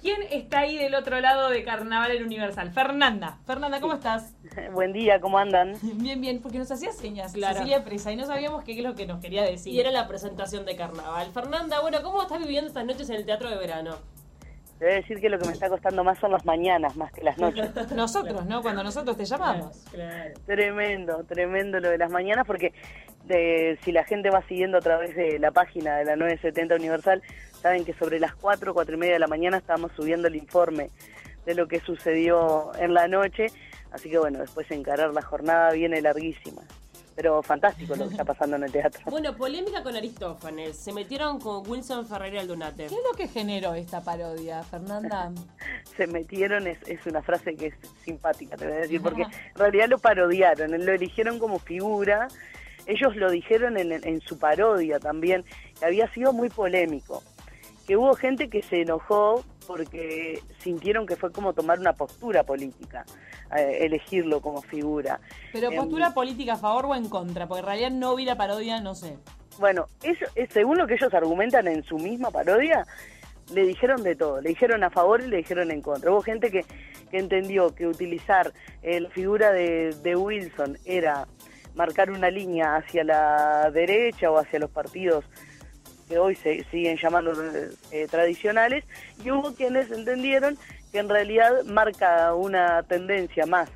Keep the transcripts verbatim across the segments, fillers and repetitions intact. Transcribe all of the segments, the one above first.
¿Quién está ahí del otro lado de Carnaval en Universal? Fernanda. Fernanda, ¿cómo estás? Buen día, ¿cómo andan? Bien, bien, porque nos hacía señas Claro. Cecilia Presa y no sabíamos qué es lo que nos quería decir. Y era la presentación de Carnaval. Fernanda, bueno, ¿cómo estás viviendo estas noches en el Teatro de Verano? Te voy a decir que lo que me está costando más son las mañanas, más que las noches. Nosotros, ¿no? Cuando nosotros te llamamos. Claro. Tremendo, tremendo lo de las mañanas, porque de, si la gente va siguiendo a través de la página de la nueve setenta Universal, saben que sobre las cuatro, cuatro y media de la mañana estábamos subiendo el informe de lo que sucedió en la noche, así que bueno, después encarar la jornada viene larguísima. Pero fantástico lo que está pasando en el teatro. Bueno, polémica con Aristófanes. Se metieron con Wilson Ferreira Aldunate. ¿Qué es lo que generó esta parodia, Fernanda? Se metieron, es, es una frase que es simpática, te voy a decir, porque en realidad lo parodiaron, lo eligieron como figura. Ellos lo dijeron en, en su parodia también, que había sido muy polémico, que hubo gente que se enojó porque sintieron que fue como tomar una postura política, eh, elegirlo como figura. Pero Eh, postura política a favor o en contra, porque en realidad no vi la parodia, no sé. Bueno, eso, eh, según lo que ellos argumentan en su misma parodia, le dijeron de todo, le dijeron a favor y le dijeron en contra. Hubo gente que, que entendió que utilizar eh, la figura de, de Wilson era marcar una línea hacia la derecha o hacia los partidos que hoy se siguen llamando eh, tradicionales, y hubo quienes entendieron que en realidad marca una tendencia más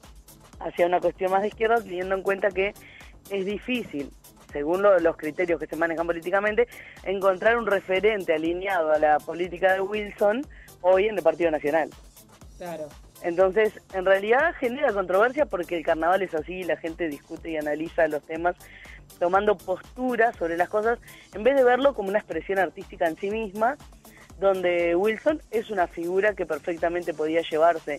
hacia una cuestión más de izquierda, teniendo en cuenta que es difícil, según lo, los criterios que se manejan políticamente, encontrar un referente alineado a la política de Wilson hoy en el Partido Nacional. Claro. Entonces, en realidad genera controversia porque el carnaval es así, la gente discute y analiza los temas tomando postura sobre las cosas, en vez de verlo como una expresión artística en sí misma, donde Wilson es una figura que perfectamente podía llevarse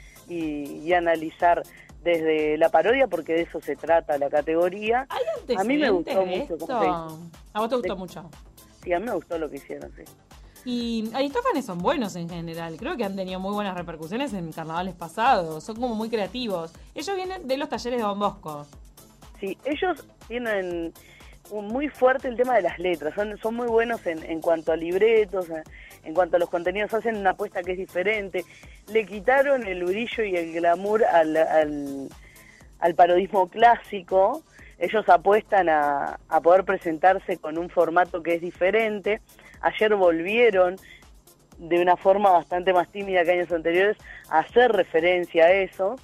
y, y analizar desde la parodia, porque de eso se trata la categoría. ¿Hay antecedentes A mí me gustó de mucho esto? cómo se hizo. A vos te gustó Sí. mucho. Sí, a mí me gustó lo que hicieron, sí. Y Aristófanes son buenos en general. Creo que han tenido muy buenas repercusiones en carnavales pasados. Son como muy creativos. Ellos vienen de los talleres de Don Bosco. Sí, ellos tienen un muy fuerte el tema de las letras, son, son muy buenos en, en cuanto a libretos, en, en cuanto a los contenidos, hacen una apuesta que es diferente. Le quitaron el brillo y el glamour al, al, al parodismo clásico. Ellos apuestan a, a poder presentarse con un formato que es diferente. Ayer volvieron de una forma bastante más tímida que años anteriores a hacer referencia a eso.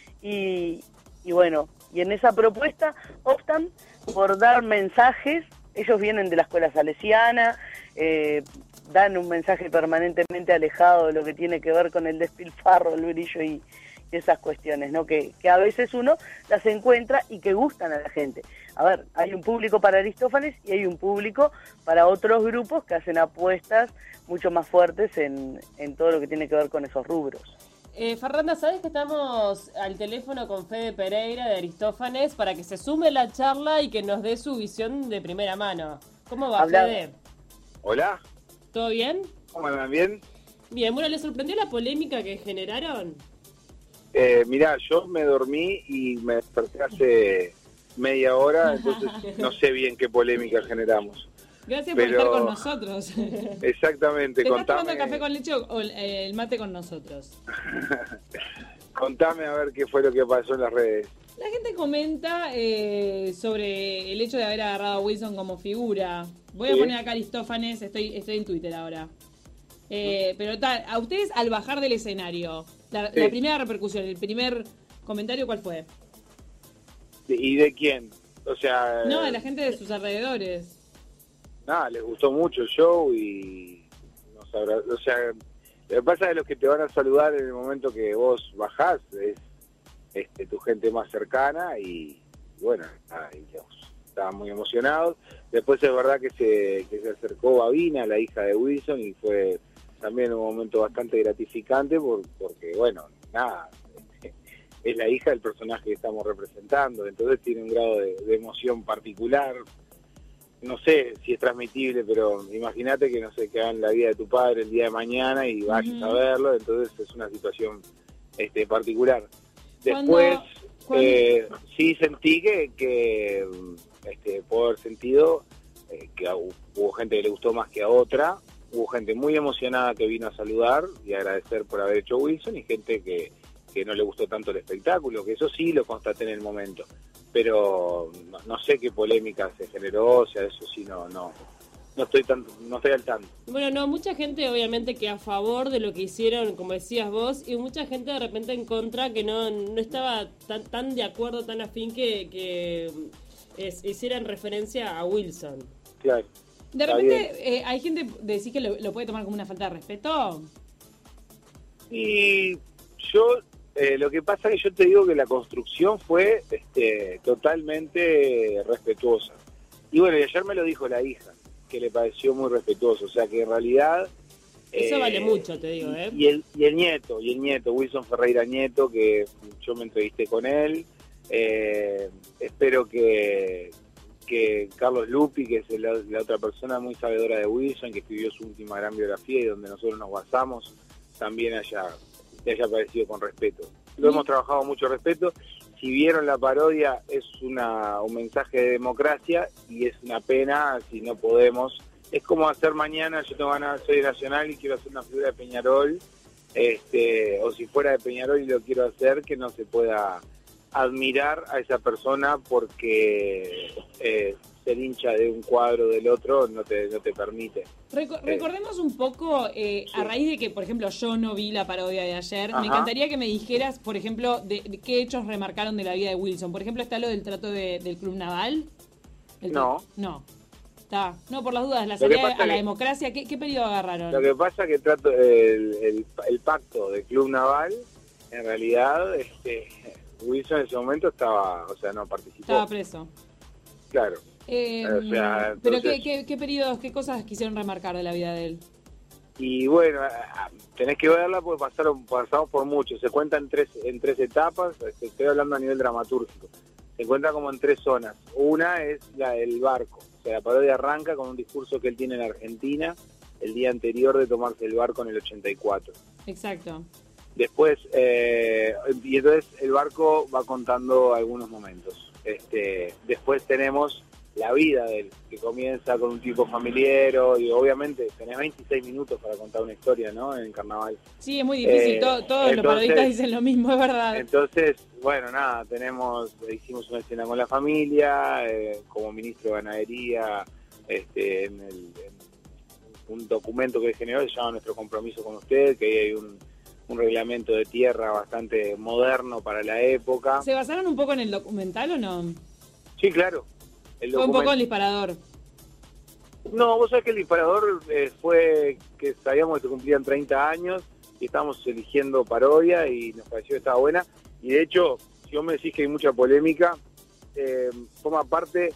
Y, y bueno, y en esa propuesta optan por dar mensajes. Ellos vienen de la escuela salesiana, eh, dan un mensaje permanentemente alejado de lo que tiene que ver con el despilfarro, el brillo y, y esas cuestiones, ¿no? Que, que a veces uno las encuentra y que gustan a la gente. A ver, hay un público para Aristófanes y hay un público para otros grupos que hacen apuestas mucho más fuertes en, en todo lo que tiene que ver con esos rubros. Eh, Fernanda, ¿sabes que estamos al teléfono con Fede Pereira de Aristófanes para que se sume la charla y que nos dé su visión de primera mano? ¿Cómo va, Habla. Fede? Hola, ¿Todo bien? ¿cómo andan? ¿Bien? Bien, bueno, ¿le sorprendió la polémica que generaron? Eh, mirá, yo me dormí y me desperté hace media hora, entonces no sé bien qué polémica generamos. Gracias por Pero- estar con nosotros. Exactamente, ¿Te estás tomando contame, café con leche o el, el mate con nosotros? contame a ver qué fue lo que pasó en las redes. La gente comenta eh, sobre el hecho de haber agarrado a Wilson como figura. Voy a Sí. poner acá Aristófanes, estoy, estoy en Twitter ahora. Eh, pero tal, a ustedes al bajar del escenario, la, Sí. la primera repercusión, el primer comentario, ¿cuál fue? ¿Y de quién? O sea, No, de la gente de sus alrededores. nada, les gustó mucho el show y nos abra- o sea, lo que pasa es los que te van a saludar en el momento que vos bajás es este, tu gente más cercana y bueno, nada, y los- estaban muy emocionados. Después es verdad que se, que se acercó Babina, la hija de Wilson, y fue también un momento bastante gratificante por, porque, bueno, nada, este, es la hija del personaje que estamos representando, entonces tiene un grado de, de emoción particular. No sé si es transmitible, pero imagínate que, no sé, que hagan la vida de tu padre el día de mañana y vayas Ujú. a verlo, entonces es una situación este, particular. Cuando- Después, cuando- eh, sí sentí que, que este, puedo haber sentido eh, que a- hubo gente que le gustó más que a otra, hubo gente muy emocionada que vino a saludar y agradecer por haber hecho Wilson, y gente que, que no le gustó tanto el espectáculo, que eso sí lo constaté en el momento. Pero no, no sé qué polémica se generó, o sea, eso sí no, no, no estoy tan, no estoy al tanto. Bueno, no, mucha gente obviamente que a favor de lo que hicieron, como decías vos, y mucha gente de repente en contra que no, no estaba tan, tan de acuerdo, tan afín que, que es, hicieran referencia a Wilson. Claro. De repente, eh, hay gente que decís que lo, lo puede tomar como una falta de respeto. Y yo, eh, lo que pasa es que yo te digo que la construcción fue este, totalmente respetuosa. Y bueno, y ayer me lo dijo la hija, que le pareció muy respetuoso. O sea que en realidad... Eso eh, vale mucho, te digo, ¿eh? Y el, y el nieto, y el nieto, Wilson Ferreira Nieto, que yo me entrevisté con él. Eh, espero que... que Carlos Lupi, que es la, la otra persona muy sabedora de Wilson, que escribió su última gran biografía y donde nosotros nos basamos, también haya, haya parecido con respeto. Lo hemos trabajado mucho respeto. Si vieron la parodia, es una, un mensaje de democracia y es una pena si no podemos. Es como hacer mañana, yo tengo ganas, soy de Nacional y quiero hacer una figura de Peñarol, este, o si fuera de Peñarol y lo quiero hacer, que no se pueda admirar a esa persona porque eh, ser hincha de un cuadro del otro no te, no te permite. Reco- recordemos un poco, eh, sí. a raíz de que, por ejemplo, yo no vi la parodia de ayer, Ajá. me encantaría que me dijeras, por ejemplo, de, de qué hechos remarcaron de la vida de Wilson. Por ejemplo, ¿está lo del trato de, del Club Naval? El No. tra- No. Está. No, por las dudas, la Lo que salida pasa a la que- democracia, ¿qué, qué periodo agarraron? Lo que pasa es que trato el, el, el pacto del Club Naval, en realidad, este, Wilson en ese momento estaba, o sea, no participó. Estaba preso. Claro. Eh, O sea, pero entonces- ¿qué, qué, qué periodos, qué cosas quisieron remarcar de la vida de él? Y bueno, a- a- tenés que verla porque pasaron, pasamos por mucho. Se cuenta en tres, en tres etapas, este, estoy hablando a nivel dramatúrgico. Se cuenta como en tres zonas. Una es la del barco. O sea, la parodia arranca con un discurso que él tiene en Argentina el día anterior de tomarse el barco en el ochenta y cuatro. Exacto. Después, eh, y entonces el barco va contando algunos momentos. Este, después tenemos la vida de él, que comienza con un tipo familiero, y obviamente tenés veintiséis minutos para contar una historia, ¿no? En Carnaval. Sí, es muy difícil. Eh, Todo- todos los entonces- parodistas dicen lo mismo, es verdad. Entonces, bueno, nada, tenemos, hicimos una escena con la familia, eh, como ministro de Ganadería, este, en, el, en un documento que generó, se llama Nuestro Compromiso con Usted, que ahí hay un, un reglamento de tierra bastante moderno para la época. ¿Se basaron un poco en el documental o no? Sí, claro. El Fue un document- poco el disparador. No, vos sabés que el disparador eh, fue que sabíamos que se cumplían treinta años y estábamos eligiendo parodia y nos pareció que estaba buena. Y de hecho, si vos me decís que hay mucha polémica, eh, forma parte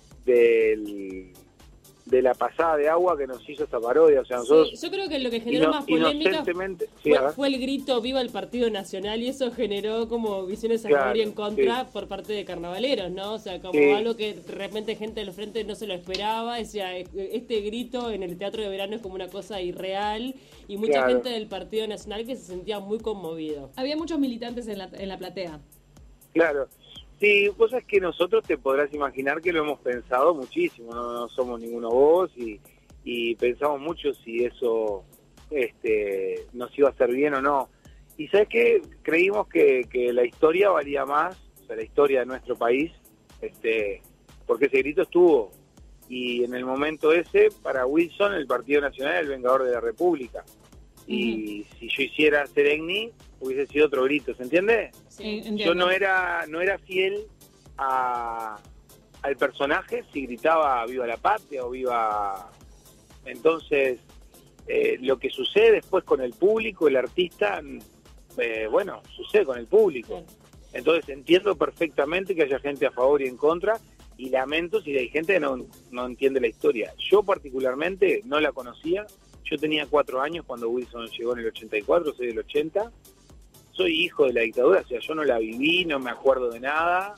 del, de la pasada de agua que nos hizo esta parodia. O sea, nosotros Sí, yo creo que lo que generó ino- más polémica inocentemente... Sí, a fue, ver. fue el grito "Viva el Partido Nacional", y eso generó como visiones a Claro, favor y en contra sí. por parte de carnavaleros, ¿no? O sea, como Sí. algo que de repente gente del frente no se lo esperaba. Decía, este grito en el Teatro de Verano es como una cosa irreal, y mucha Claro. gente del Partido Nacional que se sentía muy conmovido. Había muchos militantes en la, en la platea. Claro. Sí, vos sabés que nosotros te podrás imaginar que lo hemos pensado muchísimo, no, no somos ninguno vos y, y pensamos mucho si eso este, nos iba a hacer bien o no. Y sabés que creímos que, que la historia valía más, o sea, la historia de nuestro país, este, porque ese grito estuvo. Y en el momento ese, para Wilson, el Partido Nacional era el vengador de la República. Y si yo hiciera Serengni, hubiese sido otro grito, ¿se entiende? Sí, entiendo. Yo no era no era fiel a, al personaje si gritaba "viva la patria" o "viva". Entonces, eh, lo que sucede después con el público, el artista, eh, bueno, sucede con el público. Claro. Entonces entiendo perfectamente que haya gente a favor y en contra, y lamento si hay gente que no, no entiende la historia. Yo particularmente no la conocía. Yo tenía cuatro años cuando Wilson llegó en el ochenta y cuatro, soy del ochenta. Soy hijo de la dictadura, o sea, yo no la viví, no me acuerdo de nada.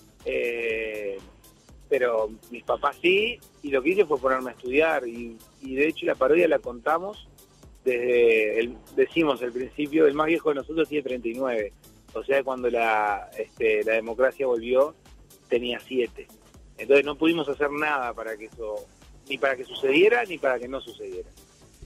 Eh, pero mis papás sí, y lo que hice fue ponerme a estudiar. Y, y de hecho la parodia la contamos desde, el, decimos al principio, el más viejo de nosotros tiene treinta y nueve. O sea, cuando la, este, la democracia volvió, tenía siete. Entonces no pudimos hacer nada para que eso, ni para que sucediera, ni para que no sucediera.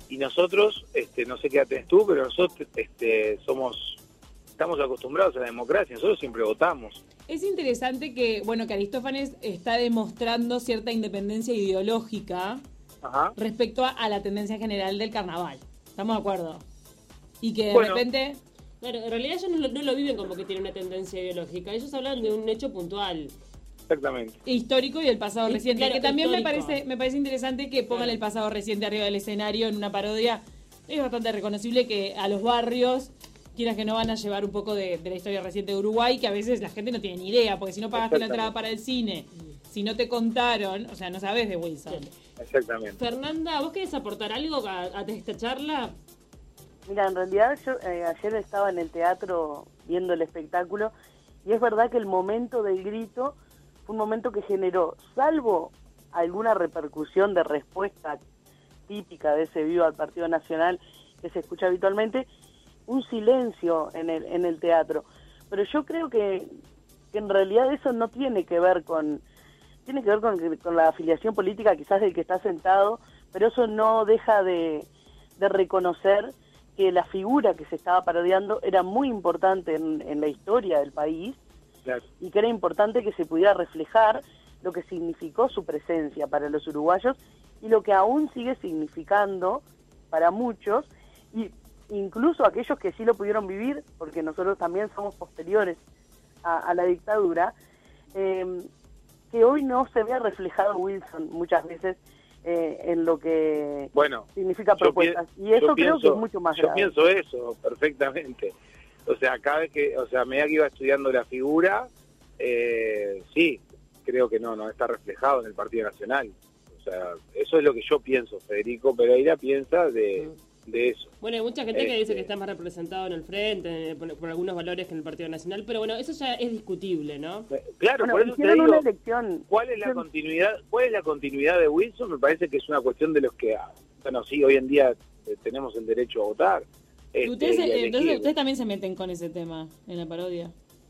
y nosotros, este, no sé qué edad tenés tú, pero nosotros este, somos, estamos acostumbrados a la democracia, nosotros siempre votamos. Es interesante que, bueno, que Aristófanes está demostrando cierta independencia ideológica Ajá. respecto a, a la tendencia general del carnaval. ¿Estamos de acuerdo? Y que de Bueno. repente... Claro, en realidad ellos no, lo- no lo viven como que tiene una tendencia ideológica, ellos hablan de un hecho puntual. Exactamente. histórico y el pasado Y, reciente. claro, que también me histórico. parece, me parece interesante que pongan Claro. el pasado reciente arriba del escenario en una parodia. Es bastante reconocible que a los barrios, quieras que no, van a llevar un poco de, de la historia reciente de Uruguay, que a veces la gente no tiene ni idea, porque si no pagaste la entrada para el cine, si no te contaron, o sea, no sabes de Wilson. Exactamente. Fernanda, ¿vos querés aportar algo a, a esta charla? Mira, en realidad yo eh, ayer estaba en el teatro viendo el espectáculo y es verdad que el momento del grito fue un momento que generó, salvo alguna repercusión de respuesta típica de ese vivo al Partido Nacional que se escucha habitualmente, un silencio en el, en el teatro. Pero yo creo que, que en realidad eso no tiene que ver con, tiene que ver con, con la afiliación política quizás del que está sentado, pero eso no deja de, de reconocer que la figura que se estaba parodiando era muy importante en, en la historia del país, Claro. y que era importante que se pudiera reflejar lo que significó su presencia para los uruguayos y lo que aún sigue significando para muchos, y incluso aquellos que sí lo pudieron vivir, porque nosotros también somos posteriores a, a la dictadura, eh, que hoy no se vea reflejado Wilson muchas veces eh, en lo que Bueno, significa yo propuestas. pi- Y eso yo creo pienso- que es mucho más Yo grave. pienso eso perfectamente. O sea, cada vez que, o sea, a medida que iba estudiando la figura, eh, sí, creo que no, no está reflejado en el Partido Nacional. O sea, eso es lo que yo pienso. Federico Pereira piensa de, de eso. Bueno, hay mucha gente que Este- dice que está más representado en el frente, eh, por, por algunos valores que en el Partido Nacional, pero bueno, eso ya es discutible, ¿no? Claro, Bueno, por eso te hicieron digo, una elección. ¿cuál es la continuidad? ¿Cuál es la continuidad de Wilson? Me parece que es una cuestión de los que, ah, bueno, sí, hoy en día eh, tenemos el derecho a votar. Y este, ustedes, y a eh, entonces elegir. ustedes también se meten con ese tema en la parodia,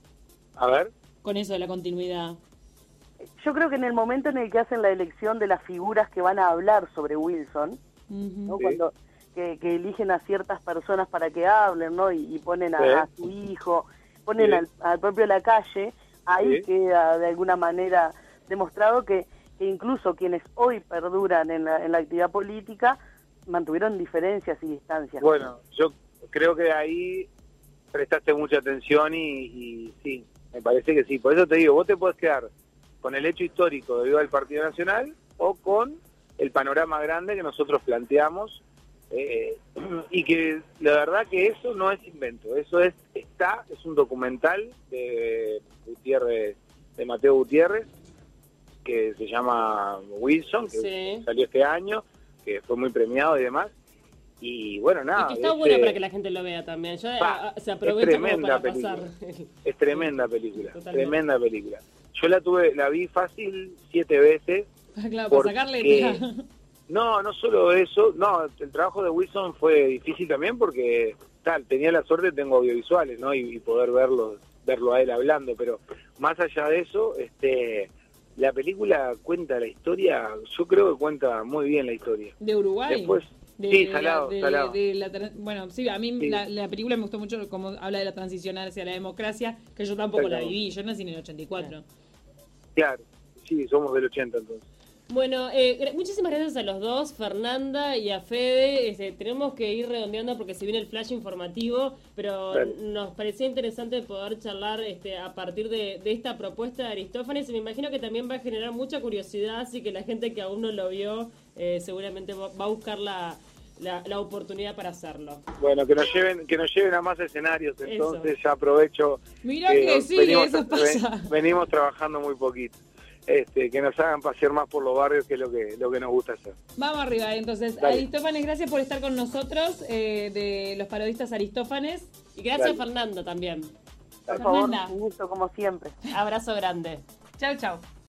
A ver. con eso de la continuidad. Yo creo que en el momento en el que hacen la elección de las figuras que van a hablar sobre Wilson, Ujú. ¿no? Sí. Cuando que, que eligen a ciertas personas para que hablen, ¿no? Y, y ponen a, Sí. a su hijo, ponen Sí. al, al propio Lacalle, ahí Sí. queda de alguna manera demostrado que, que incluso quienes hoy perduran en la, en la actividad política mantuvieron diferencias y distancias. Bueno, yo creo que ahí prestaste mucha atención y, y sí, me parece que sí. Por eso te digo, vos te podés quedar con el hecho histórico debido al Partido Nacional o con el panorama grande que nosotros planteamos eh, y que la verdad que eso no es invento, eso es está es un documental de Gutiérrez, de Mateo Gutiérrez, que se llama Wilson, que Sí. salió este año, que fue muy premiado y demás. Y bueno, nada. y que está ese- bueno para que la gente lo vea también. Ya Pa, a- a- se es aprovecha como tremenda para pasar. película. Es tremenda película, Totalmente. tremenda película. Yo la tuve, la vi fácil siete veces. Claro, para Porque- sacarle... No, no solo eso, no, el trabajo de Wilson fue difícil también porque tal, tenía la suerte, tengo audiovisuales, ¿no? Y, y poder verlo, verlo a él hablando, pero más allá de eso, este, la película cuenta la historia, yo creo que cuenta muy bien la historia. De Uruguay. Después, De- sí, de- salado, de- salado. de la tra- bueno, sí, a mí Sí. la, la película me gustó mucho como habla de la transición hacia la democracia, que yo tampoco la Exacto. viví, yo nací en el ochenta y cuatro. Claro, sí, somos del ochenta entonces. Bueno, eh, gra- muchísimas gracias a los dos, Fernanda y a Fede. Este, tenemos que ir redondeando porque se viene el flash informativo, pero Claro. nos parecía interesante poder charlar este, a partir de, de esta propuesta de Aristófanes y me imagino que también va a generar mucha curiosidad, así que la gente que aún no lo vio eh, seguramente va va a buscar la, la, la oportunidad para hacerlo. Bueno, que nos lleven, que nos lleven a más escenarios, entonces ya aprovecho. Mirá que sí, eso pasa. ven- venimos trabajando muy poquito. Este, que nos hagan pasear más por los barrios, que es lo que lo que nos gusta hacer. Vamos arriba, entonces. Dale. Aristófanes, gracias por estar con nosotros, eh, de los parodistas Aristófanes. Y gracias, Dale. Fernanda, también. Por favor, Fernanda. un gusto como siempre. Abrazo grande. Chau, chau.